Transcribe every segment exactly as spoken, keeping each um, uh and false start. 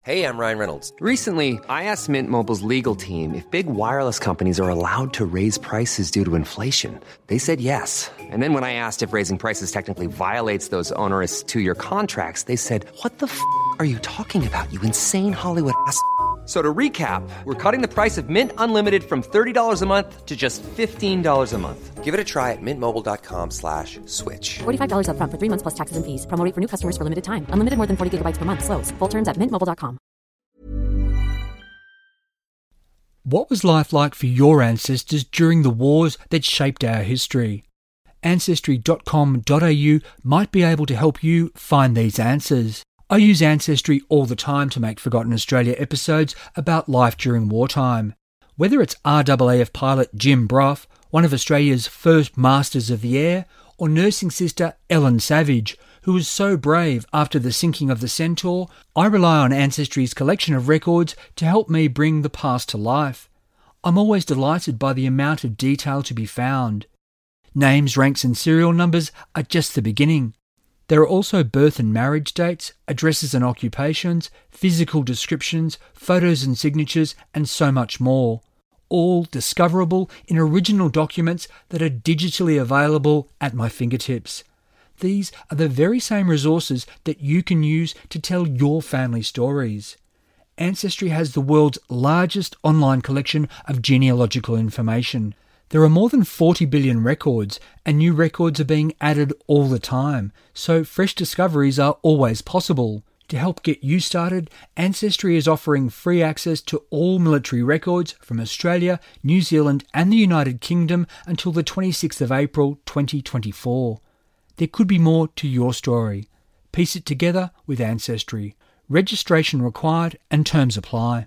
Hey, I'm Ryan Reynolds. Recently, I asked Mint Mobile's legal team if big wireless companies are allowed to raise prices due to inflation. They said yes. And then when I asked if raising prices technically violates those onerous two-year contracts, they said, what the f*** are you talking about, you insane Hollywood ass f- So to recap, we're cutting the price of Mint Unlimited from thirty dollars a month to just fifteen dollars a month. Give it a try at mintmobile.com slash switch. forty-five dollars up front for three months plus taxes and fees. Promo rate for new customers for limited time. Unlimited more than forty gigabytes per month. Slows full terms at mint mobile dot com. What was life like for your ancestors during the wars that shaped our history? Ancestry dot com dot a u might be able to help you find these answers. I use Ancestry all the time to make Forgotten Australia episodes about life during wartime. Whether it's R A A F pilot Jim Brough, one of Australia's first masters of the air, or nursing sister Ellen Savage, who was so brave after the sinking of the Centaur, I rely on Ancestry's collection of records to help me bring the past to life. I'm always delighted by the amount of detail to be found. Names, ranks and serial numbers are just the beginning. There are also birth and marriage dates, addresses and occupations, physical descriptions, photos and signatures, and so much more, all discoverable in original documents that are digitally available at my fingertips. These are the very same resources that you can use to tell your family stories. Ancestry has the world's largest online collection of genealogical information. There are more than forty billion records, and new records are being added all the time, so fresh discoveries are always possible. To help get you started, Ancestry is offering free access to all military records from Australia, New Zealand and the United Kingdom until the twenty-sixth of April twenty twenty-four. There could be more to your story. Piece it together with Ancestry. Registration required and terms apply.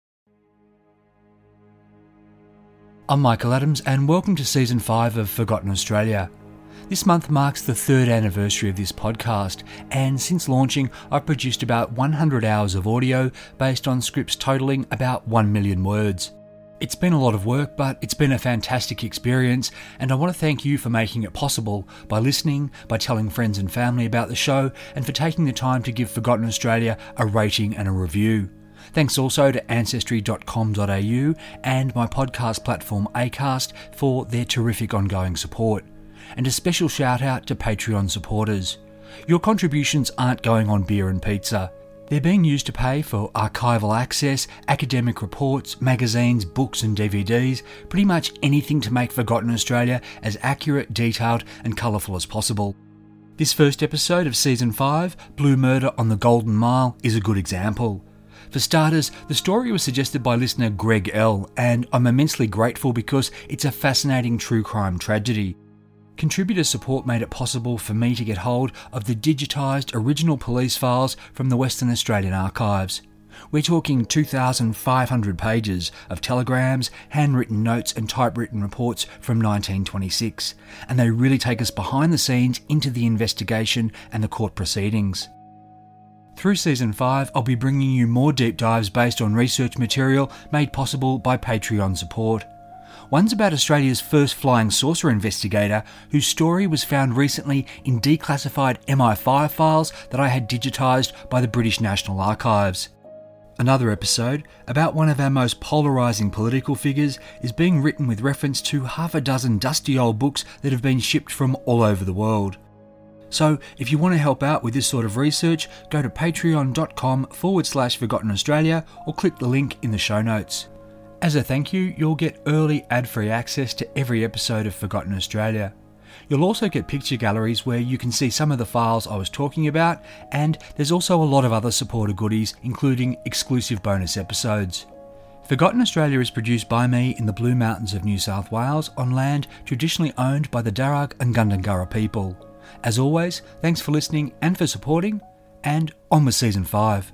I'm Michael Adams and welcome to Season five of Forgotten Australia. This month marks the third anniversary of this podcast, and since launching I've produced about one hundred hours of audio based on scripts totalling about one million words. It's been a lot of work, but it's been a fantastic experience, and I want to thank you for making it possible by listening, by telling friends and family about the show, and for taking the time to give Forgotten Australia a rating and a review. Thanks also to Ancestry dot com dot a u and my podcast platform Acast for their terrific ongoing support. And a special shout out to Patreon supporters. Your contributions aren't going on beer and pizza. They're being used to pay for archival access, academic reports, magazines, books and D V Ds, pretty much anything to make Forgotten Australia as accurate, detailed and colourful as possible. This first episode of Season five, Blue Murder on the Golden Mile, is a good example. For starters, the story was suggested by listener Greg L, and I'm immensely grateful because it's a fascinating true crime tragedy. Contributor support made it possible for me to get hold of the digitised original police files from the Western Australian Archives. We're talking two thousand five hundred pages of telegrams, handwritten notes and typewritten reports from nineteen twenty-six, and they really take us behind the scenes into the investigation and the court proceedings. Through Season five, I'll be bringing you more deep dives based on research material made possible by Patreon support. One's about Australia's first flying saucer investigator, whose story was found recently in declassified M I five files that I had digitised by the British National Archives. Another episode, about one of our most polarising political figures, is being written with reference to half a dozen dusty old books that have been shipped from all over the world. So, if you want to help out with this sort of research, go to patreon.com forward slash Forgotten Australia or click the link in the show notes. As a thank you, you'll get early ad-free access to every episode of Forgotten Australia. You'll also get picture galleries where you can see some of the files I was talking about, and there's also a lot of other supporter goodies, including exclusive bonus episodes. Forgotten Australia is produced by me in the Blue Mountains of New South Wales on land traditionally owned by the Darug and Gundungurra people. As always, thanks for listening and for supporting, and on with Season five.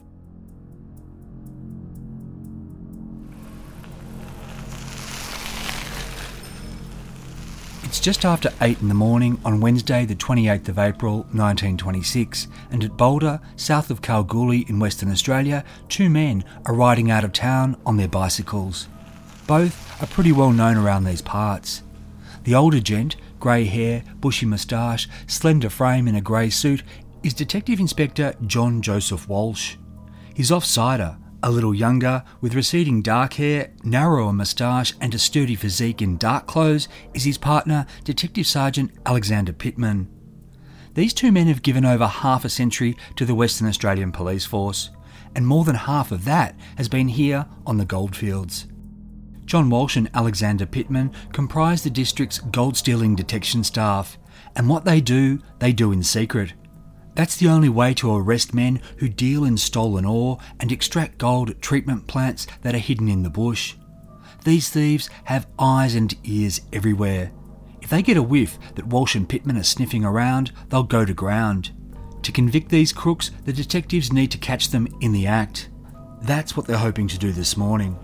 It's just after eight in the morning on Wednesday the twenty-eighth of April nineteen twenty-six, and at Boulder, south of Kalgoorlie in Western Australia, two men are riding out of town on their bicycles. Both are pretty well known around these parts. The older gent, grey hair, bushy moustache, slender frame in a grey suit, is Detective Inspector John Joseph Walsh. His offsider, a little younger, with receding dark hair, narrower moustache and a sturdy physique in dark clothes, is his partner, Detective Sergeant Alexander Pittman. These two men have given over half a century to the Western Australian Police Force, and more than half of that has been here on the goldfields. John Walsh and Alexander Pittman comprise the district's gold stealing detection staff, and what they do, they do in secret. That's the only way to arrest men who deal in stolen ore and extract gold at treatment plants that are hidden in the bush. These thieves have eyes and ears everywhere. If they get a whiff that Walsh and Pittman are sniffing around, they'll go to ground. To convict these crooks, the detectives need to catch them in the act. That's what they're hoping to do this morning.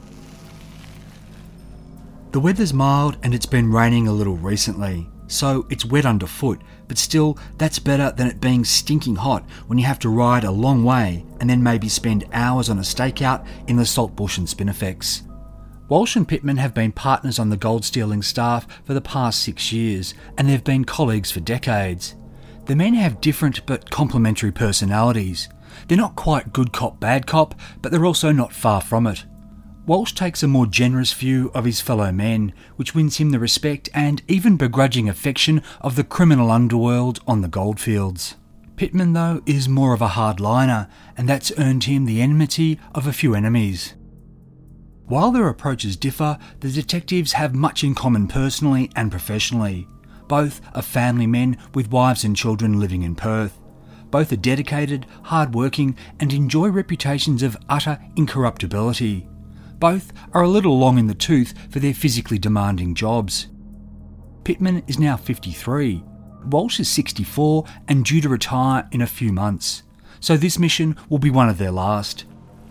The weather's mild and it's been raining a little recently, so it's wet underfoot, but still, that's better than it being stinking hot when you have to ride a long way and then maybe spend hours on a stakeout in the saltbush and Spinifex. Walsh and Pittman have been partners on the gold stealing staff for the past six years, and they've been colleagues for decades. The men have different but complementary personalities. They're not quite good cop, bad cop, but they're also not far from it. Walsh takes a more generous view of his fellow men, which wins him the respect and even begrudging affection of the criminal underworld on the goldfields. Pittman, though, is more of a hardliner, and that's earned him the enmity of a few enemies. While their approaches differ, the detectives have much in common personally and professionally. Both are family men with wives and children living in Perth. Both are dedicated, hard-working, and enjoy reputations of utter incorruptibility. Both are a little long in the tooth for their physically demanding jobs. Pittman is now fifty-three. Walsh is sixty-four and due to retire in a few months, so this mission will be one of their last.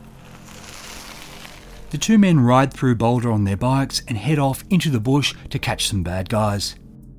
The two men ride through Boulder on their bikes and head off into the bush to catch some bad guys.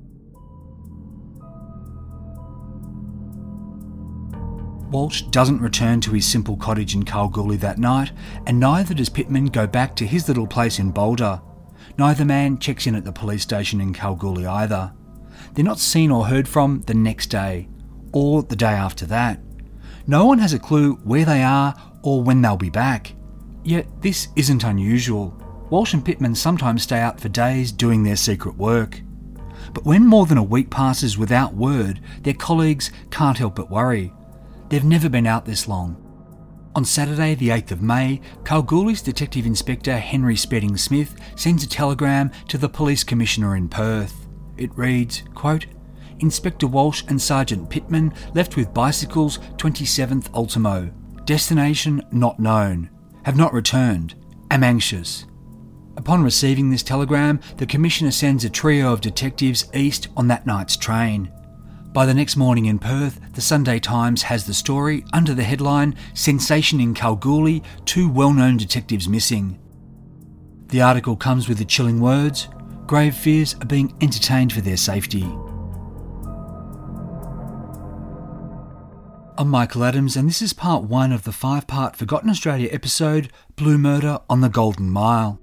Walsh doesn't return to his simple cottage in Kalgoorlie that night, and neither does Pittman go back to his little place in Boulder. Neither man checks in at the police station in Kalgoorlie either. They're not seen or heard from the next day, or the day after that. No one has a clue where they are or when they'll be back. Yet this isn't unusual. Walsh and Pittman sometimes stay out for days doing their secret work. But when more than a week passes without word, their colleagues can't help but worry. They've never been out this long. On Saturday, the eighth of May, Kalgoorlie's Detective Inspector Henry Spedding Smith sends a telegram to the Police Commissioner in Perth. It reads, quote, Inspector Walsh and Sergeant Pittman left with bicycles twenty-seventh Ultimo. Destination not known. Have not returned. Am anxious. Upon receiving this telegram, the Commissioner sends a trio of detectives east on that night's train. By the next morning in Perth, the Sunday Times has the story under the headline, Sensation in Kalgoorlie, two well-known detectives missing. The article comes with the chilling words, grave fears are being entertained for their safety. I'm Michael Adams, and this is part one of the five-part Forgotten Australia episode, Blue Murder on the Golden Mile.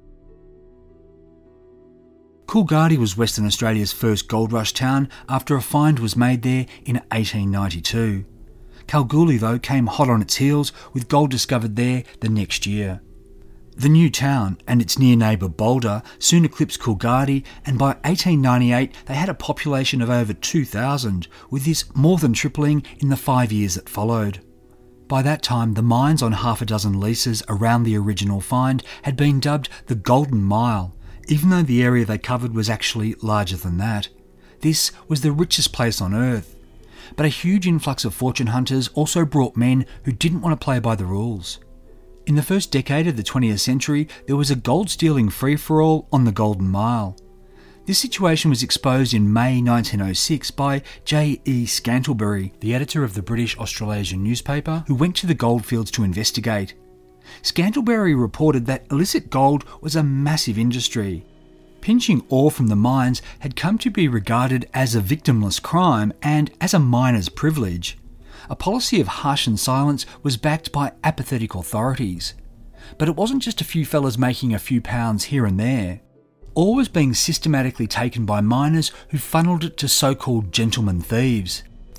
Coolgardie was Western Australia's first gold rush town after a find was made there in eighteen ninety-two. Kalgoorlie, though, came hot on its heels with gold discovered there the next year. The new town and its near neighbour Boulder soon eclipsed Coolgardie, and by eighteen ninety-eight they had a population of over two thousand, with this more than tripling in the five years that followed. By that time, the mines on half a dozen leases around the original find had been dubbed the Golden Mile, even though the area they covered was actually larger than that. This was the richest place on earth. But a huge influx of fortune hunters also brought men who didn't want to play by the rules. In the first decade of the twentieth century, there was a gold-stealing free-for-all on the Golden Mile. This situation was exposed in May nineteen oh six by J E Scantlebury, the editor of the British Australasian newspaper, who went to the goldfields to investigate. Scantlebury reported that illicit gold was a massive industry. Pinching ore from the mines had come to be regarded as a victimless crime and as a miner's privilege. A policy of harsh and silence was backed by apathetic authorities. But it wasn't just a few fellas making a few pounds here and there. Ore was being systematically taken by miners who funneled it to so-called gentleman thieves.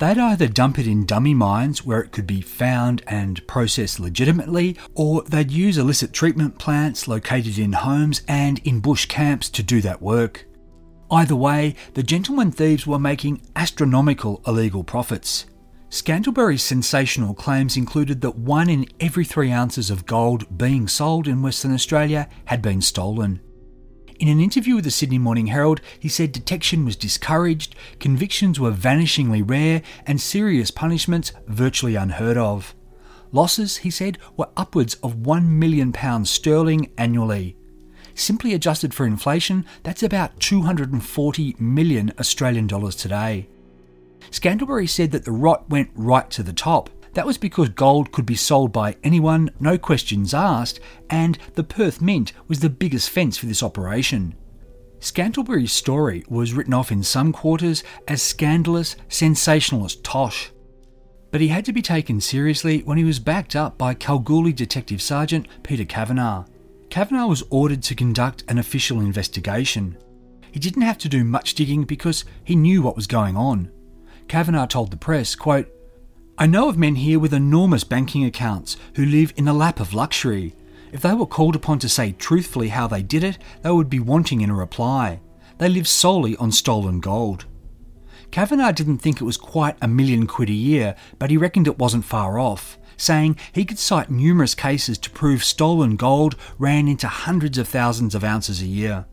They'd either dump it in dummy mines where it could be found and processed legitimately, or they'd use illicit treatment plants located in homes and in bush camps to do that work. Either way, the gentleman thieves were making astronomical illegal profits. Scantlebury's sensational claims included that one in every three ounces of gold being sold in Western Australia had been stolen. In an interview with the Sydney Morning Herald, he said detection was discouraged, convictions were vanishingly rare, and serious punishments virtually unheard of. Losses, he said, were upwards of one million pounds sterling annually. Simply adjusted for inflation, that's about two hundred forty million Australian dollars today. Scantlebury said that the rot went right to the top. That was because gold could be sold by anyone, no questions asked, and the Perth Mint was the biggest fence for this operation. Scantlebury's story was written off in some quarters as scandalous, sensationalist tosh. But he had to be taken seriously when he was backed up by Kalgoorlie Detective Sergeant Peter Kavanagh. Kavanagh was ordered to conduct an official investigation. He didn't have to do much digging because he knew what was going on. Kavanagh told the press, quote, "I know of men here with enormous banking accounts who live in a lap of luxury. If they were called upon to say truthfully how they did it, they would be wanting in a reply. They live solely on stolen gold." Kavanagh didn't think it was quite a million quid a year, but he reckoned it wasn't far off, saying he could cite numerous cases to prove stolen gold ran into hundreds of thousands of ounces a year.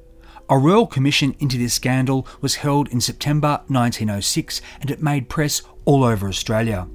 A royal commission into this scandal was held in September nineteen oh six, and it made press all over Australia.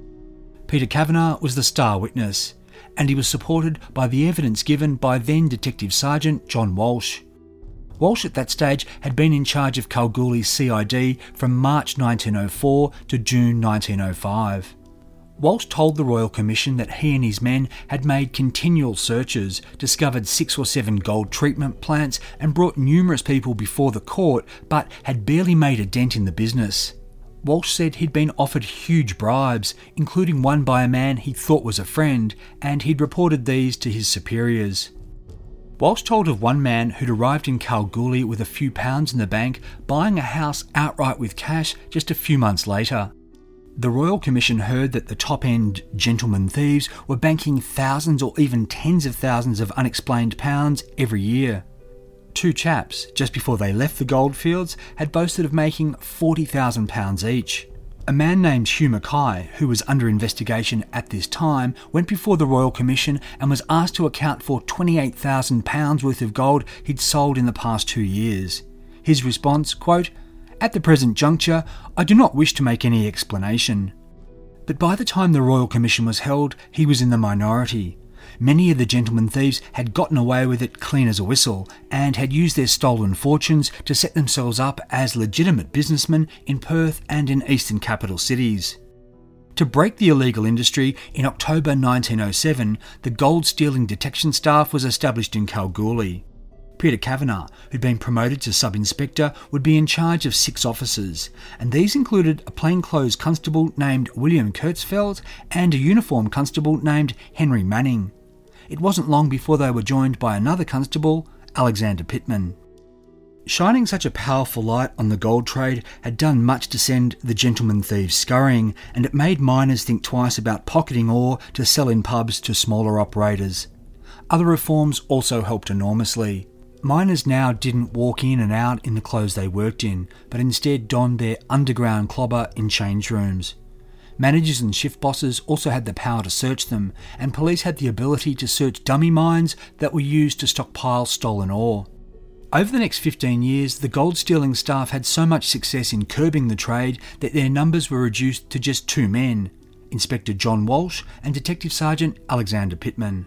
Peter Kavanagh was the star witness, and he was supported by the evidence given by then Detective Sergeant John Walsh. Walsh at that stage had been in charge of Kalgoorlie C I D from March nineteen oh four to June nineteen oh five. Walsh told the Royal Commission that he and his men had made continual searches, discovered six or seven gold treatment plants, and brought numerous people before the court, but had barely made a dent in the business. Walsh said he'd been offered huge bribes, including one by a man he thought was a friend, and he'd reported these to his superiors. Walsh told of one man who'd arrived in Kalgoorlie with a few pounds in the bank, buying a house outright with cash just a few months later. The Royal Commission heard that the top-end gentleman thieves were banking thousands or even tens of thousands of unexplained pounds every year. Two chaps, just before they left the goldfields, had boasted of making forty thousand pounds each. A man named Hugh Mackay, who was under investigation at this time, went before the Royal Commission and was asked to account for twenty-eight thousand pounds worth of gold he'd sold in the past two years. His response, quote, "At the present juncture, I do not wish to make any explanation." But by the time the Royal Commission was held, he was in the minority. Many of the gentleman thieves had gotten away with it clean as a whistle and had used their stolen fortunes to set themselves up as legitimate businessmen in Perth and in eastern capital cities. To break the illegal industry, in October nineteen oh seven, the gold stealing detection staff was established in Kalgoorlie. Peter Kavanagh, who'd been promoted to sub-inspector, would be in charge of six officers, and these included a plainclothes constable named William Kurtzfeld and a uniformed constable named Henry Manning. It wasn't long before they were joined by another constable, Alexander Pittman. Shining such a powerful light on the gold trade had done much to send the gentleman thieves scurrying, and it made miners think twice about pocketing ore to sell in pubs to smaller operators. Other reforms also helped enormously. Miners now didn't walk in and out in the clothes they worked in, but instead donned their underground clobber in change rooms. Managers and shift bosses also had the power to search them, and police had the ability to search dummy mines that were used to stockpile stolen ore. Over the next fifteen years, the gold-stealing staff had so much success in curbing the trade that their numbers were reduced to just two men, Inspector John Walsh and Detective Sergeant Alexander Pittman.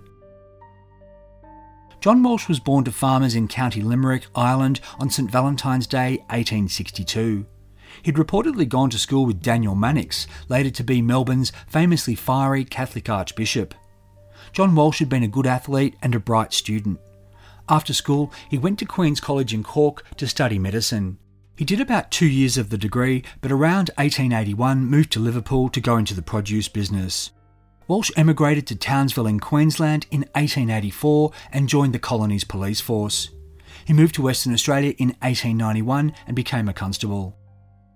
John Walsh was born to farmers in County Limerick, Ireland on St Valentine's Day eighteen sixty-two. He'd reportedly gone to school with Daniel Mannix, later to be Melbourne's famously fiery Catholic Archbishop. John Walsh had been a good athlete and a bright student. After school, he went to Queen's College in Cork to study medicine. He did about two years of the degree, but around eighteen eighty-one moved to Liverpool to go into the produce business. Walsh emigrated to Townsville in Queensland in eighteen eighty-four and joined the colony's police force. He moved to Western Australia in eighteen ninety-one and became a constable.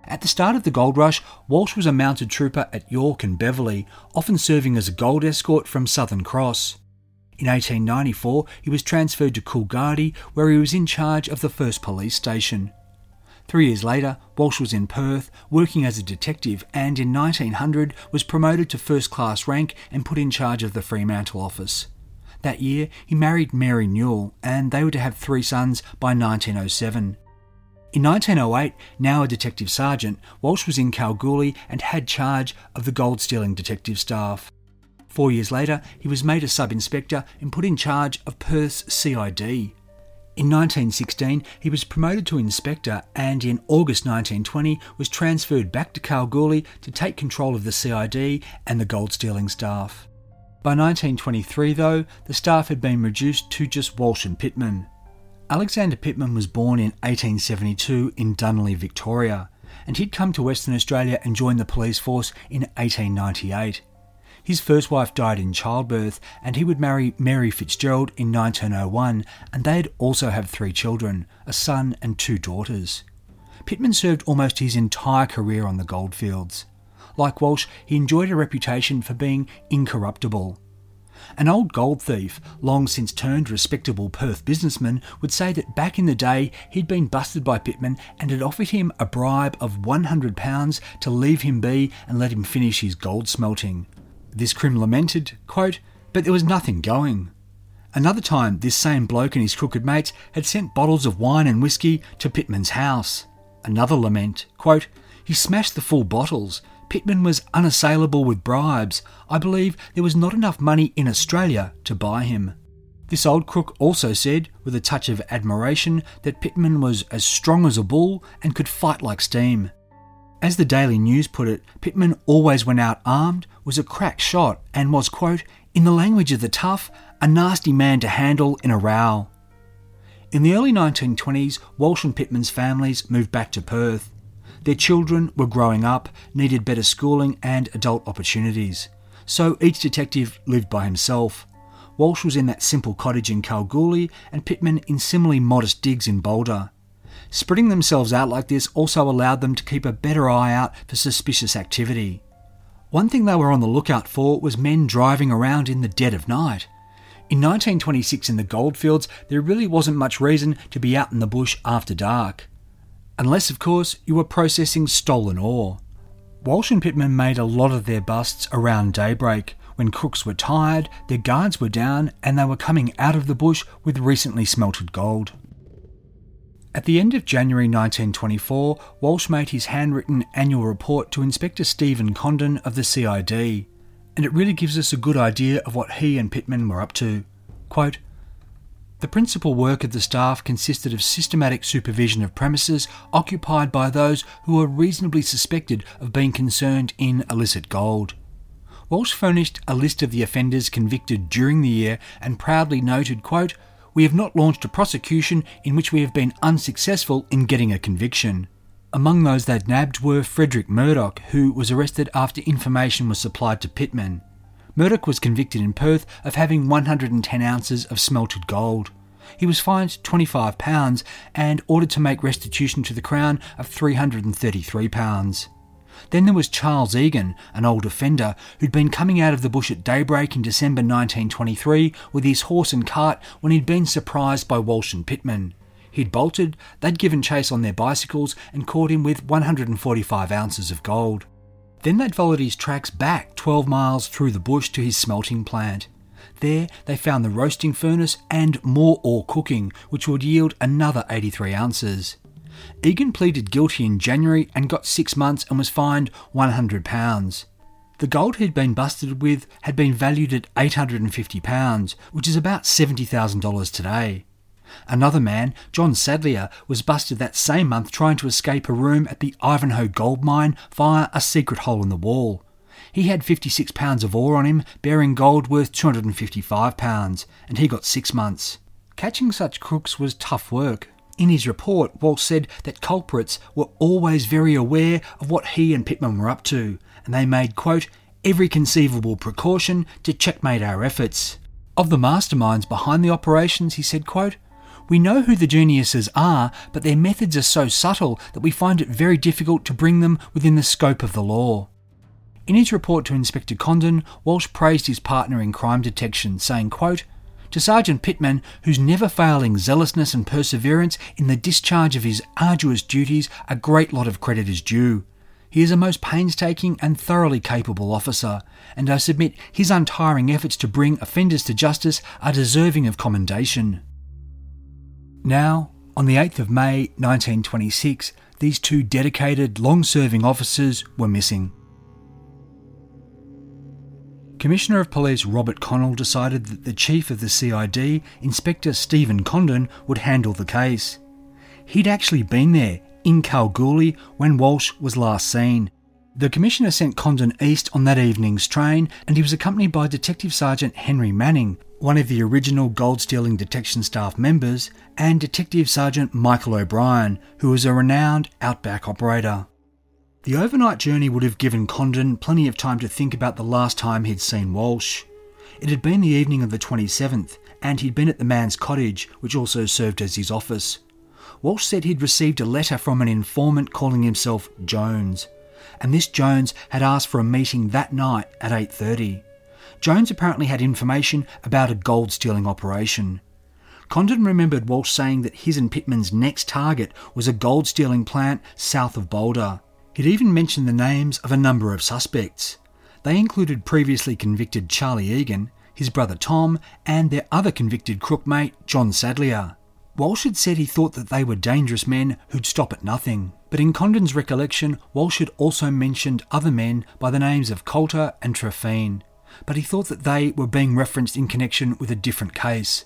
At the start of the gold rush, Walsh was a mounted trooper at York and Beverley, often serving as a gold escort from Southern Cross. In eighteen ninety-four, he was transferred to Coolgardie, where he was in charge of the first police station. Three years later, Walsh was in Perth, working as a detective, and in nineteen hundred was promoted to first-class rank and put in charge of the Fremantle office. That year, he married Mary Newell, and they were to have three sons by nineteen oh seven. In nineteen oh eight, now a detective sergeant, Walsh was in Kalgoorlie and had charge of the gold-stealing detective staff. Four years later, he was made a sub-inspector and put in charge of Perth's C I D. In nineteen sixteen, he was promoted to inspector and in August nineteen twenty was transferred back to Kalgoorlie to take control of the C I D and the gold-stealing staff. By nineteen twenty-three, though, the staff had been reduced to just Walsh and Pittman. Alexander Pittman was born in eighteen seventy-two in Dunley, Victoria, and he'd come to Western Australia and joined the police force in eighteen ninety-eight. His first wife died in childbirth, and he would marry Mary Fitzgerald in nineteen oh one, and they'd also have three children, a son and two daughters. Pittman served almost his entire career on the goldfields. Like Walsh, he enjoyed a reputation for being incorruptible. An old gold thief, long since turned respectable Perth businessman, would say that back in the day he'd been busted by Pittman and had offered him a bribe of one hundred pounds to leave him be and let him finish his gold smelting. This crim lamented, quote, "But there was nothing going." Another time, this same bloke and his crooked mates had sent bottles of wine and whiskey to Pittman's house. Another lament, quote, "He smashed the full bottles. Pittman was unassailable with bribes. I believe there was not enough money in Australia to buy him." This old crook also said, with a touch of admiration, that Pittman was as strong as a bull and could fight like steam. As the Daily News put it, Pittman always went out armed, was a crack shot, and was, quote, "in the language of the tough, a nasty man to handle in a row." In the early nineteen twenties, Walsh and Pittman's families moved back to Perth. Their children were growing up, needed better schooling and adult opportunities. So each detective lived by himself. Walsh was in that simple cottage in Kalgoorlie and Pittman in similarly modest digs in Boulder. Spreading themselves out like this also allowed them to keep a better eye out for suspicious activity. One thing they were on the lookout for was men driving around in the dead of night. In nineteen twenty-six in the goldfields, there really wasn't much reason to be out in the bush after dark. Unless, of course, you were processing stolen ore. Walsh and Pittman made a lot of their busts around daybreak, when crooks were tired, their guards were down, and they were coming out of the bush with recently smelted gold. At the end of January nineteen twenty-four, Walsh made his handwritten annual report to Inspector Stephen Condon of the C I D, and it really gives us a good idea of what he and Pittman were up to. Quote, "The principal work of the staff consisted of systematic supervision of premises occupied by those who were reasonably suspected of being concerned in illicit gold. Walsh furnished a list of the offenders convicted during the year and proudly noted, quote, "We have not launched a prosecution in which we have been unsuccessful in getting a conviction." Among those they'd nabbed were Frederick Murdoch, who was arrested after information was supplied to Pittman. Murdoch was convicted in Perth of having one hundred ten ounces of smelted gold. He was fined twenty-five pounds and ordered to make restitution to the Crown of three hundred thirty-three pounds. Then there was Charles Egan, an old offender who'd been coming out of the bush at daybreak in December nineteen twenty-three with his horse and cart when he'd been surprised by Walsh and Pittman. He'd bolted, they'd given chase on their bicycles and caught him with one hundred forty-five ounces of gold. Then they'd followed his tracks back twelve miles through the bush to his smelting plant. There they found the roasting furnace and more ore cooking, which would yield another eighty-three ounces. Egan pleaded guilty in January and got six months and was fined one hundred pounds. The gold he'd been busted with had been valued at eight hundred fifty pounds, which is about seventy thousand dollars today. Another man, John Sadlier, was busted that same month trying to escape a room at the Ivanhoe gold mine via a secret hole in the wall. He had fifty-six pounds of ore on him, bearing gold worth two hundred fifty-five pounds, and he got six months. Catching such crooks was tough work. In his report, Walsh said that culprits were always very aware of what he and Pittman were up to, and they made, quote, "every conceivable precaution to checkmate our efforts." Of the masterminds behind the operations, he said, quote, We know who the geniuses are, but their methods are so subtle that we find it very difficult to bring them within the scope of the law. In his report to Inspector Condon, Walsh praised his partner in crime detection, saying, quote, "To Sergeant Pittman, whose never-failing zealousness and perseverance in the discharge of his arduous duties, a great lot of credit is due. He is a most painstaking and thoroughly capable officer, and I submit his untiring efforts to bring offenders to justice are deserving of commendation." Now, on the eighth of May nineteen twenty-six, these two dedicated, long-serving officers were missing. Commissioner of Police Robert Connell decided that the Chief of the C I D, Inspector Stephen Condon, would handle the case. He'd actually been there, in Kalgoorlie, when Walsh was last seen. The Commissioner sent Condon east on that evening's train, and he was accompanied by Detective Sergeant Henry Manning, one of the original gold-stealing detection staff members, and Detective Sergeant Michael O'Brien, who was a renowned outback operator. The overnight journey would have given Condon plenty of time to think about the last time he'd seen Walsh. It had been the evening of the twenty-seventh, and he'd been at the man's cottage, which also served as his office. Walsh said he'd received a letter from an informant calling himself Jones, and this Jones had asked for a meeting that night at eight thirty. Jones apparently had information about a gold-stealing operation. Condon remembered Walsh saying that his and Pittman's next target was a gold-stealing plant south of Boulder. He'd even mentioned the names of a number of suspects. They included previously convicted Charlie Egan, his brother Tom, and their other convicted crookmate, John Sadlier. Walsh had said he thought that they were dangerous men who'd stop at nothing, but in Condon's recollection, Walsh had also mentioned other men by the names of Coulter and Trefine, but he thought that they were being referenced in connection with a different case.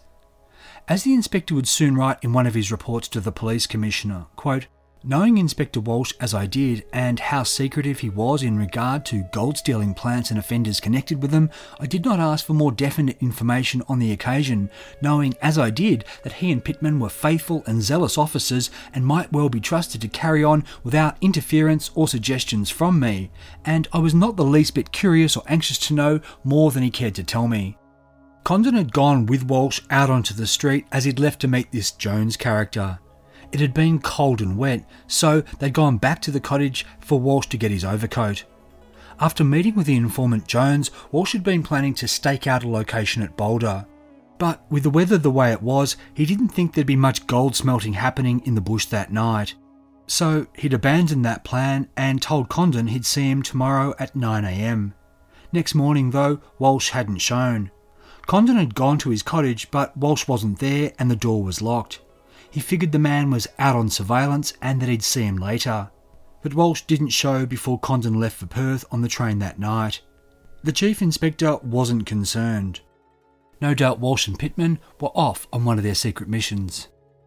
As the inspector would soon write in one of his reports to the police commissioner, quote, "Knowing Inspector Walsh as I did, and how secretive he was in regard to gold-stealing plants and offenders connected with them, I did not ask for more definite information on the occasion, knowing as I did that he and Pittman were faithful and zealous officers and might well be trusted to carry on without interference or suggestions from me, and I was not the least bit curious or anxious to know more than he cared to tell me." Condon had gone with Walsh out onto the street as he'd left to meet this Jones character. It had been cold and wet, so they'd gone back to the cottage for Walsh to get his overcoat. After meeting with the informant Jones, Walsh had been planning to stake out a location at Boulder. But with the weather the way it was, he didn't think there'd be much gold smelting happening in the bush that night. So he'd abandoned that plan and told Condon he'd see him tomorrow at nine a m. Next morning, though, Walsh hadn't shown. Condon had gone to his cottage, but Walsh wasn't there and the door was locked. He figured the man was out on surveillance and that he'd see him later. But Walsh didn't show before Condon left for Perth on the train that night. The Chief Inspector wasn't concerned. No doubt Walsh and Pittman were off on one of their secret missions.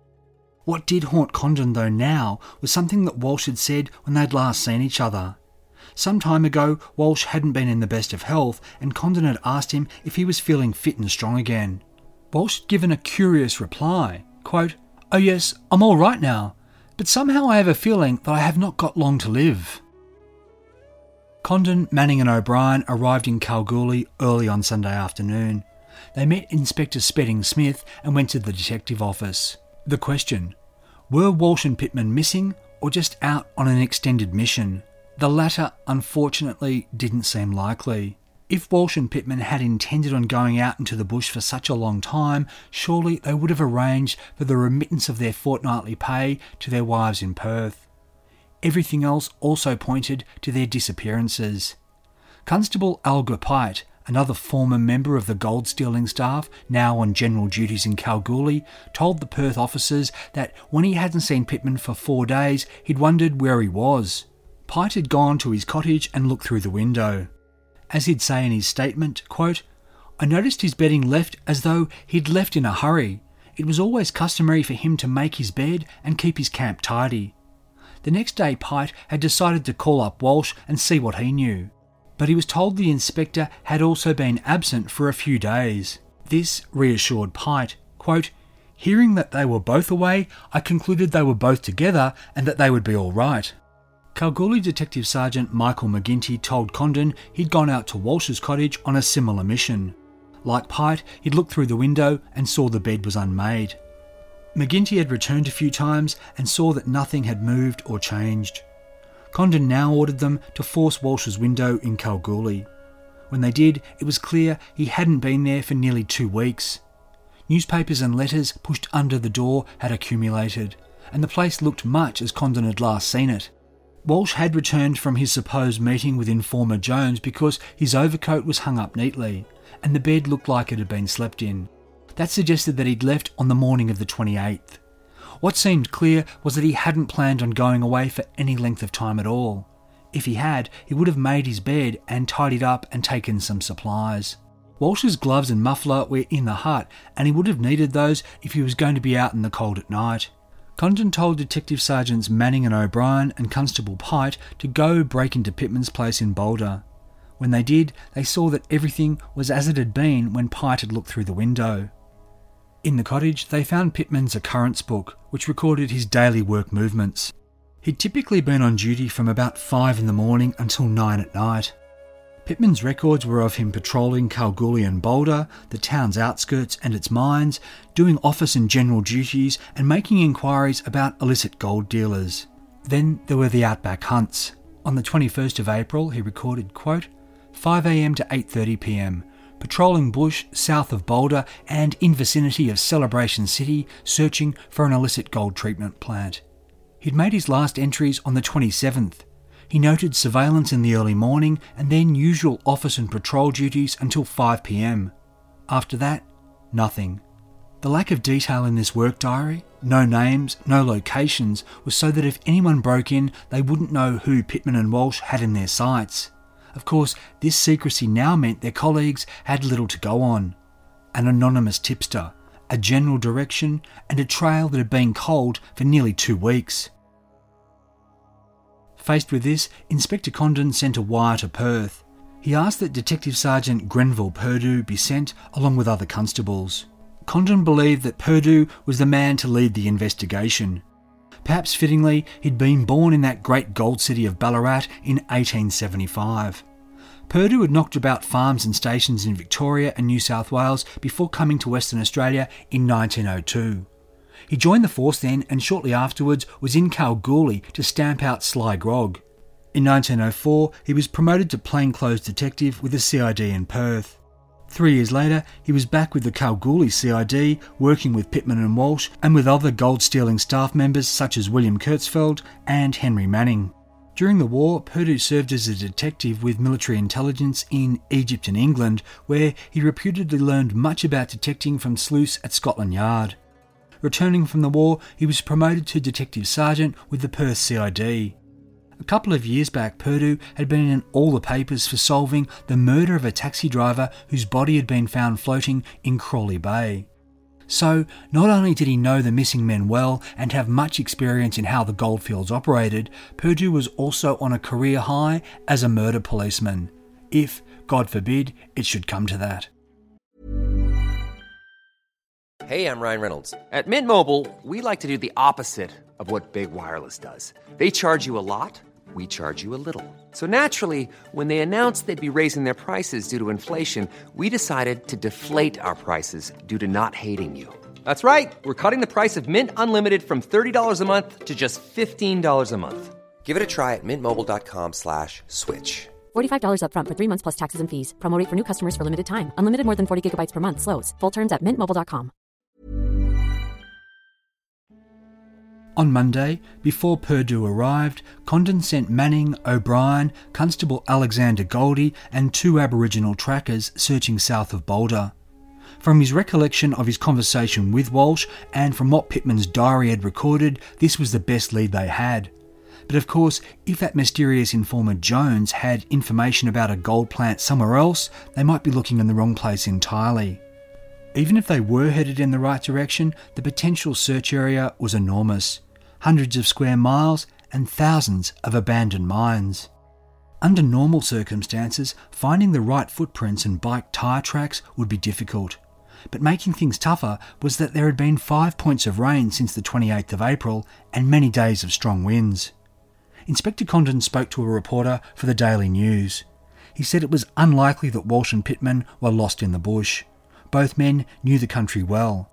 What did haunt Condon though now was something that Walsh had said when they'd last seen each other. Some time ago, Walsh hadn't been in the best of health and Condon had asked him if he was feeling fit and strong again. Walsh had given a curious reply, quote, "Oh yes, I'm all right now, but somehow I have a feeling that I have not got long to live." Condon, Manning and O'Brien arrived in Kalgoorlie early on Sunday afternoon. They met Inspector Spedding Smith and went to the detective office. The question: were Walsh and Pittman missing or just out on an extended mission? The latter, unfortunately, didn't seem likely. If Walsh and Pittman had intended on going out into the bush for such a long time, surely they would have arranged for the remittance of their fortnightly pay to their wives in Perth. Everything else also pointed to their disappearances. Constable Alga Pite, another former member of the gold-stealing staff, now on general duties in Kalgoorlie, told the Perth officers that when he hadn't seen Pittman for four days, he'd wondered where he was. Pite had gone to his cottage and looked through the window. As he'd say in his statement, quote, "I noticed his bedding left as though he'd left in a hurry. It was always customary for him to make his bed and keep his camp tidy." The next day Pite had decided to call up Walsh and see what he knew, but he was told the inspector had also been absent for a few days. This reassured Pite, quote, "Hearing that they were both away, I concluded they were both together and that they would be all right." Kalgoorlie Detective Sergeant Michael McGinty told Condon he'd gone out to Walsh's cottage on a similar mission. Like Pite, he'd looked through the window and saw the bed was unmade. McGinty had returned a few times and saw that nothing had moved or changed. Condon now ordered them to force Walsh's window in Kalgoorlie. When they did, it was clear he hadn't been there for nearly two weeks. Newspapers and letters pushed under the door had accumulated, and the place looked much as Condon had last seen it. Walsh had returned from his supposed meeting with informer Jones because his overcoat was hung up neatly, and the bed looked like it had been slept in. That suggested that he'd left on the morning of the twenty-eighth. What seemed clear was that he hadn't planned on going away for any length of time at all. If he had, he would have made his bed and tidied up and taken some supplies. Walsh's gloves and muffler were in the hut, and he would have needed those if he was going to be out in the cold at night. Condon told Detective Sergeants Manning and O'Brien and Constable Pite to go break into Pittman's place in Boulder. When they did, they saw that everything was as it had been when Pite had looked through the window. In the cottage, they found Pittman's occurrence book, which recorded his daily work movements. He'd typically been on duty from about five in the morning until nine at night. Pittman's records were of him patrolling Kalgoorlie and Boulder, the town's outskirts and its mines, doing office and general duties and making inquiries about illicit gold dealers. Then there were the outback hunts. On the twenty-first of April, he recorded, quote, five a.m. to eight thirty p.m, patrolling bush south of Boulder and in vicinity of Celebration City, searching for an illicit gold treatment plant. He'd made his last entries on the twenty-seventh. He noted surveillance in the early morning and then usual office and patrol duties until five p.m. After that, nothing. The lack of detail in this work diary, no names, no locations, was so that if anyone broke in, they wouldn't know who Pittman and Walsh had in their sights. Of course, this secrecy now meant their colleagues had little to go on. An anonymous tipster, a general direction, and a trail that had been cold for nearly two weeks. Faced with this, Inspector Condon sent a wire to Perth. He asked that Detective Sergeant Grenville Purdue be sent along with other constables. Condon believed that Purdue was the man to lead the investigation. Perhaps fittingly, he'd been born in that great gold city of Ballarat in eighteen seventy-five. Purdue had knocked about farms and stations in Victoria and New South Wales before coming to Western Australia in nineteen oh two. He joined the force then and shortly afterwards was in Kalgoorlie to stamp out sly grog. In nineteen oh four, he was promoted to plainclothes detective with the C I D in Perth. Three years later, he was back with the Kalgoorlie C I D, working with Pittman and Walsh and with other gold-stealing staff members such as William Kurtzfeld and Henry Manning. During the war, Purdue served as a detective with military intelligence in Egypt and England, where he reputedly learned much about detecting from sleuths at Scotland Yard. Returning from the war, he was promoted to detective sergeant with the Perth C I D. A couple of years back, Purdue had been in all the papers for solving the murder of a taxi driver whose body had been found floating in Crawley Bay. So, not only did he know the missing men well and have much experience in how the goldfields operated, Purdue was also on a career high as a murder policeman, if, God forbid, it should come to that. Hey, I'm Ryan Reynolds. At Mint Mobile, we like to do the opposite of what Big Wireless does. They charge you a lot, we charge you a little. So naturally, when they announced they'd be raising their prices due to inflation, we decided to deflate our prices due to not hating you. That's right. We're cutting the price of Mint Unlimited from thirty dollars a month to just fifteen dollars a month. Give it a try at mintmobile.com slash switch. forty-five dollars up front for three months plus taxes and fees. Promo rate for new customers for limited time. Unlimited more than forty gigabytes per month. Slows full terms at mint mobile dot com. On Monday, before Purdue arrived, Condon sent Manning, O'Brien, Constable Alexander Goldie and two Aboriginal trackers searching south of Boulder. From his recollection of his conversation with Walsh and from what Pittman's diary had recorded, this was the best lead they had. But of course, if that mysterious informer Jones had information about a gold plant somewhere else, they might be looking in the wrong place entirely. Even if they were headed in the right direction, the potential search area was enormous. Hundreds of square miles and thousands of abandoned mines. Under normal circumstances, finding the right footprints and bike tyre tracks would be difficult. But making things tougher was that there had been five points of rain since the twenty-eighth of April and many days of strong winds. Inspector Condon spoke to a reporter for the Daily News. He said it was unlikely that Walsh and Pittman were lost in the bush. Both men knew the country well.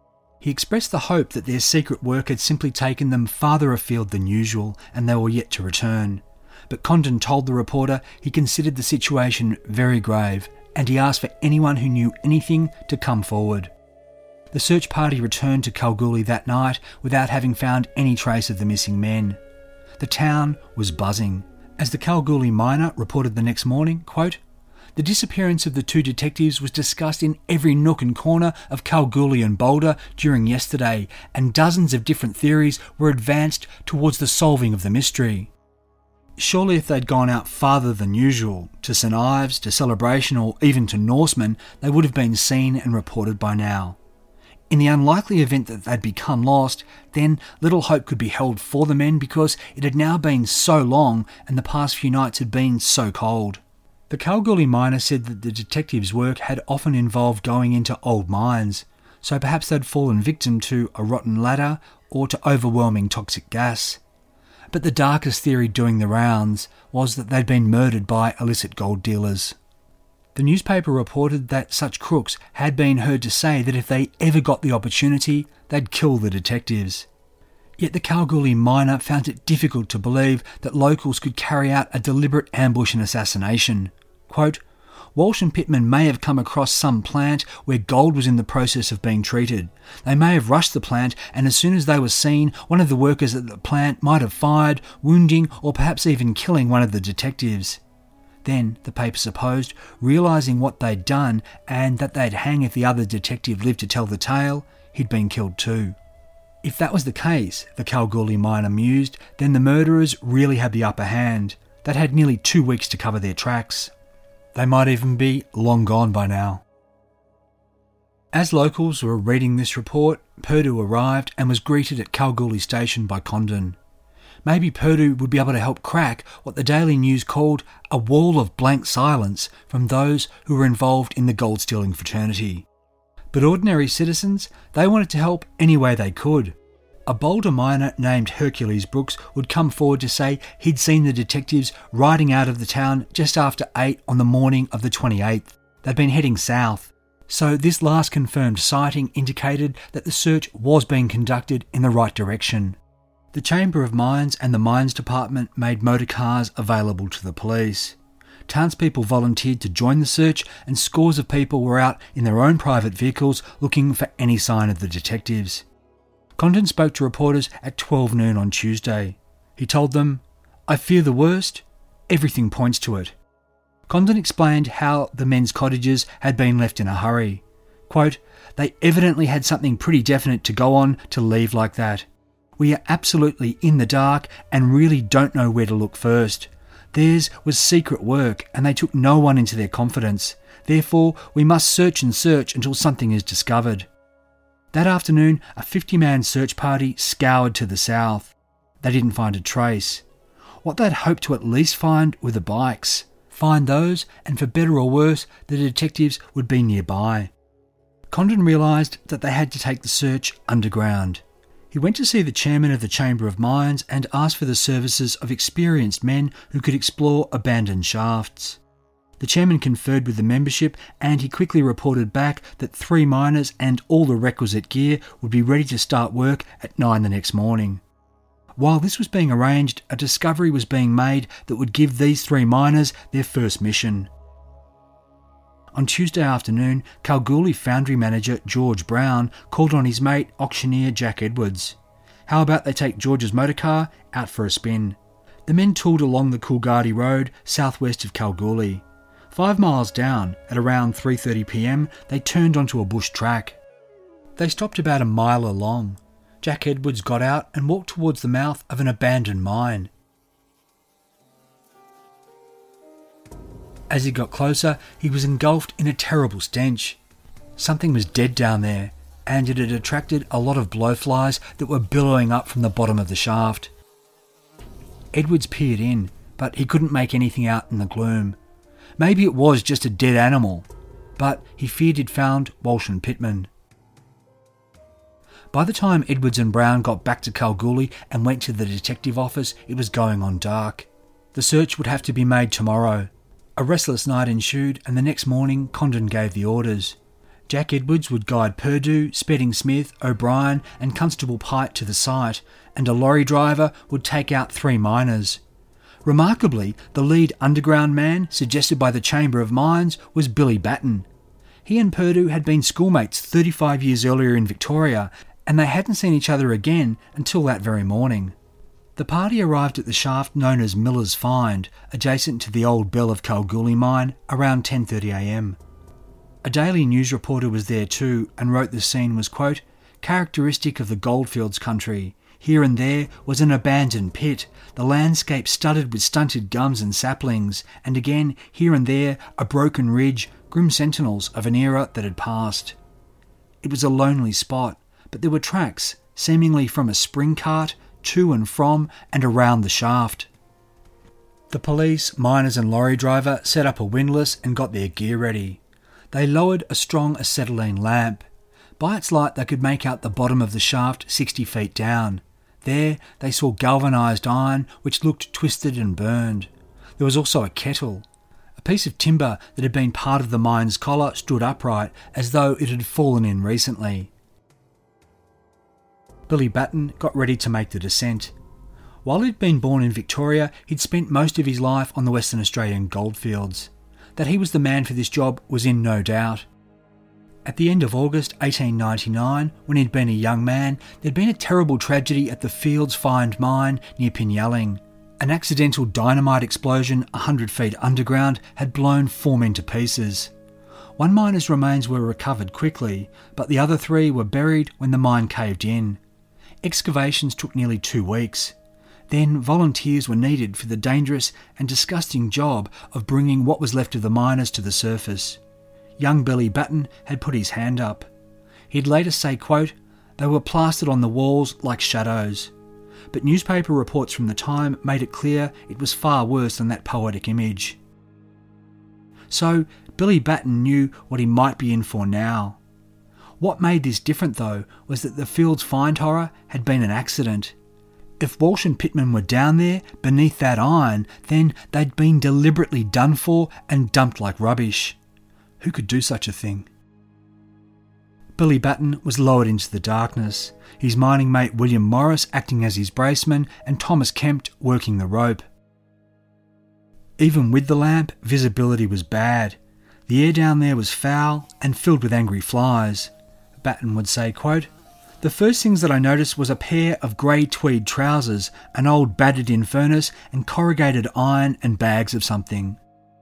He expressed the hope that their secret work had simply taken them farther afield than usual and they were yet to return. But Condon told the reporter he considered the situation very grave and he asked for anyone who knew anything to come forward. The search party returned to Kalgoorlie that night without having found any trace of the missing men. The town was buzzing. As the Kalgoorlie Miner reported the next morning, quote, "The disappearance of the two detectives was discussed in every nook and corner of Kalgoorlie and Boulder during yesterday, and dozens of different theories were advanced towards the solving of the mystery." Surely if they'd gone out farther than usual, to St Ives, to Celebration or even to Norseman, they would have been seen and reported by now. In the unlikely event that they'd become lost, then little hope could be held for the men because it had now been so long and the past few nights had been so cold. The Kalgoorlie Miner said that the detectives' work had often involved going into old mines, so perhaps they'd fallen victim to a rotten ladder or to overwhelming toxic gas. But the darkest theory doing the rounds was that they'd been murdered by illicit gold dealers. The newspaper reported that such crooks had been heard to say that if they ever got the opportunity, they'd kill the detectives. Yet the Kalgoorlie Miner found it difficult to believe that locals could carry out a deliberate ambush and assassination. Quote, "Walsh and Pittman may have come across some plant where gold was in the process of being treated. They may have rushed the plant, and as soon as they were seen, one of the workers at the plant might have fired, wounding or perhaps even killing one of the detectives. Then, the paper supposed, realising what they'd done and that they'd hang if the other detective lived to tell the tale, he'd been killed too. If that was the case, the Kalgoorlie Miner mused, then the murderers really had the upper hand. They'd had nearly two weeks to cover their tracks. They might even be long gone by now." As locals were reading this report, Purdue arrived and was greeted at Kalgoorlie Station by Condon. Maybe Purdue would be able to help crack what the Daily News called a wall of blank silence from those who were involved in the gold-stealing fraternity. But ordinary citizens, they wanted to help any way they could. A Boulder miner named Hercules Brooks would come forward to say he'd seen the detectives riding out of the town just after eight on the morning of the twenty-eighth. They'd been heading south. So this last confirmed sighting indicated that the search was being conducted in the right direction. The Chamber of Mines and the Mines Department made motor cars available to the police. Townspeople volunteered to join the search and scores of people were out in their own private vehicles looking for any sign of the detectives. Condon spoke to reporters at twelve noon on Tuesday. He told them, "I fear the worst. Everything points to it." Condon explained how the men's cottages had been left in a hurry. Quote, "They evidently had something pretty definite to go on to leave like that. We are absolutely in the dark and really don't know where to look first. Theirs was secret work and they took no one into their confidence. Therefore, we must search and search until something is discovered." That afternoon, a fifty-man search party scoured to the south. They didn't find a trace. What they'd hoped to at least find were the bikes. Find those, and for better or worse, the detectives would be nearby. Condon realised that they had to take the search underground. He went to see the chairman of the Chamber of Mines and asked for the services of experienced men who could explore abandoned shafts. The chairman conferred with the membership and he quickly reported back that three miners and all the requisite gear would be ready to start work at nine the next morning. While this was being arranged, a discovery was being made that would give these three miners their first mission. On Tuesday afternoon, Kalgoorlie foundry manager George Brown called on his mate auctioneer Jack Edwards. How about they take George's motorcar out for a spin? The men tooled along the Coolgardie Road southwest of Kalgoorlie. Five miles down, at around three thirty p m, they turned onto a bush track. They stopped about a mile along. Jack Edwards got out and walked towards the mouth of an abandoned mine. As he got closer, he was engulfed in a terrible stench. Something was dead down there, and it had attracted a lot of blowflies that were billowing up from the bottom of the shaft. Edwards peered in, but he couldn't make anything out in the gloom. Maybe it was just a dead animal, but he feared he'd found Walsh and Pittman. By the time Edwards and Brown got back to Kalgoorlie and went to the detective office, it was going on dark. The search would have to be made tomorrow. A restless night ensued, and the next morning Condon gave the orders. Jack Edwards would guide Purdue, Spedding Smith, O'Brien and Constable Pite to the site, and a lorry driver would take out three miners. Remarkably, the lead underground man suggested by the Chamber of Mines was Billy Batten. He and Purdue had been schoolmates thirty-five years earlier in Victoria, and they hadn't seen each other again until that very morning. The party arrived at the shaft known as Miller's Find, adjacent to the old Bell of Kalgoorlie mine, around ten thirty a m. A Daily News reporter was there too and wrote the scene was, quote, characteristic of the goldfields country. Here and there was an abandoned pit, the landscape studded with stunted gums and saplings, and again, here and there, a broken ridge, grim sentinels of an era that had passed. It was a lonely spot, but there were tracks, seemingly from a spring cart, to and from and around the shaft. The police, miners and lorry driver set up a windlass and got their gear ready. They lowered a strong acetylene lamp. By its light they could make out the bottom of the shaft sixty feet down. There they saw galvanised iron which looked twisted and burned. There was also a kettle. A piece of timber that had been part of the mine's collar stood upright as though it had fallen in recently. Billy Batten got ready to make the descent. While he'd been born in Victoria, he'd spent most of his life on the Western Australian goldfields. That he was the man for this job was in no doubt. At the end of August eighteen ninety-nine, when he'd been a young man, there'd been a terrible tragedy at the Fields Find mine near Pinyaling. An accidental dynamite explosion a hundred feet underground had blown four men to pieces. One miner's remains were recovered quickly, but the other three were buried when the mine caved in. Excavations took nearly two weeks. Then volunteers were needed for the dangerous and disgusting job of bringing what was left of the miners to the surface. Young Billy Batten had put his hand up. He'd later say, quote, they were plastered on the walls like shadows. But newspaper reports from the time made it clear it was far worse than that poetic image. So Billy Batten knew what he might be in for now. What made this different though was that the Fields Find horror had been an accident. If Walsh and Pittman were down there beneath that iron, then they'd been deliberately done for and dumped like rubbish. Who could do such a thing? Billy Batten was lowered into the darkness, his mining mate William Morris acting as his braceman and Thomas Kempt working the rope. Even with the lamp, visibility was bad. The air down there was foul and filled with angry flies. Batten would say, quote, the first things that I noticed was a pair of grey tweed trousers, an old battered-in furnace and corrugated iron and bags of something.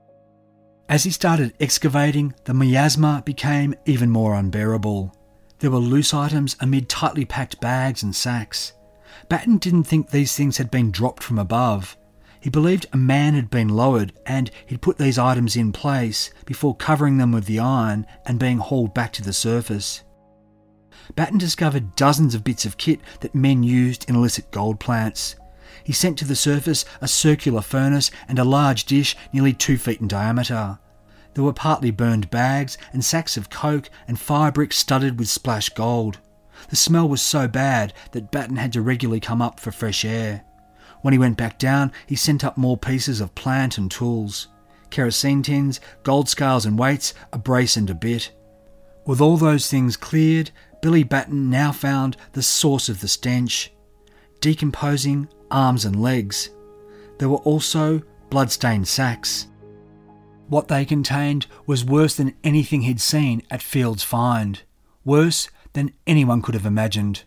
As he started excavating, the miasma became even more unbearable. There were loose items amid tightly packed bags and sacks. Batten didn't think these things had been dropped from above. He believed a man had been lowered and he'd put these items in place before covering them with the iron and being hauled back to the surface. Batten discovered dozens of bits of kit that men used in illicit gold plants. He sent to the surface a circular furnace and a large dish nearly two feet in diameter. There were partly burned bags and sacks of coke and fire bricks studded with splashed gold. The smell was so bad that Batten had to regularly come up for fresh air. When he went back down, he sent up more pieces of plant and tools. Kerosene tins, gold scales and weights, a brace and a bit. With all those things cleared, Billy Batten now found the source of the stench. Decomposing arms and legs. There were also blood-stained sacks. What they contained was worse than anything he'd seen at Fields Find. Worse than anyone could have imagined.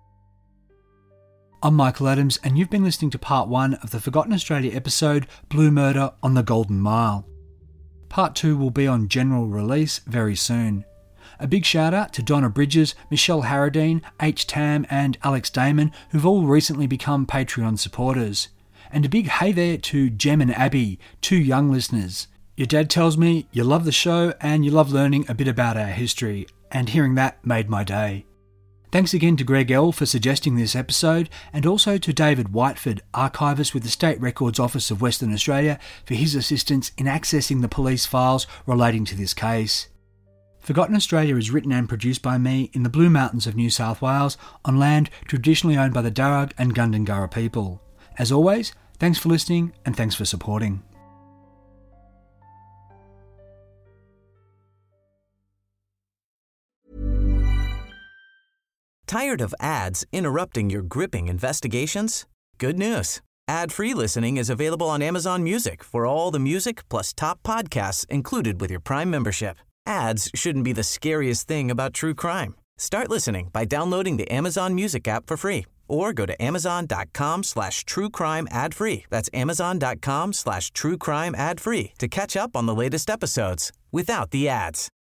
I'm Michael Adams and you've been listening to part one of the Forgotten Australia episode Blue Murder on the Golden Mile. Part two will be on general release very soon. A big shout out to Donna Bridges, Michelle Harradine, H. Tam and Alex Damon, who've all recently become Patreon supporters. And a big hey there to Jem and Abby, two young listeners. Your dad tells me you love the show and you love learning a bit about our history, and hearing that made my day. Thanks again to Greg L for suggesting this episode, and also to David Whiteford, archivist with the State Records Office of Western Australia, for his assistance in accessing the police files relating to this case. Forgotten Australia is written and produced by me in the Blue Mountains of New South Wales on land traditionally owned by the Darug and Gundungurra people. As always, thanks for listening and thanks for supporting. Tired of ads interrupting your gripping investigations? Good news. Ad-free listening is available on Amazon Music for all the music plus top podcasts included with your Prime membership. Ads shouldn't be the scariest thing about true crime. Start listening by downloading the Amazon Music app for free or go to amazon.com slash true crime ad free. That's amazon.com slash true crime ad free to catch up on the latest episodes without the ads.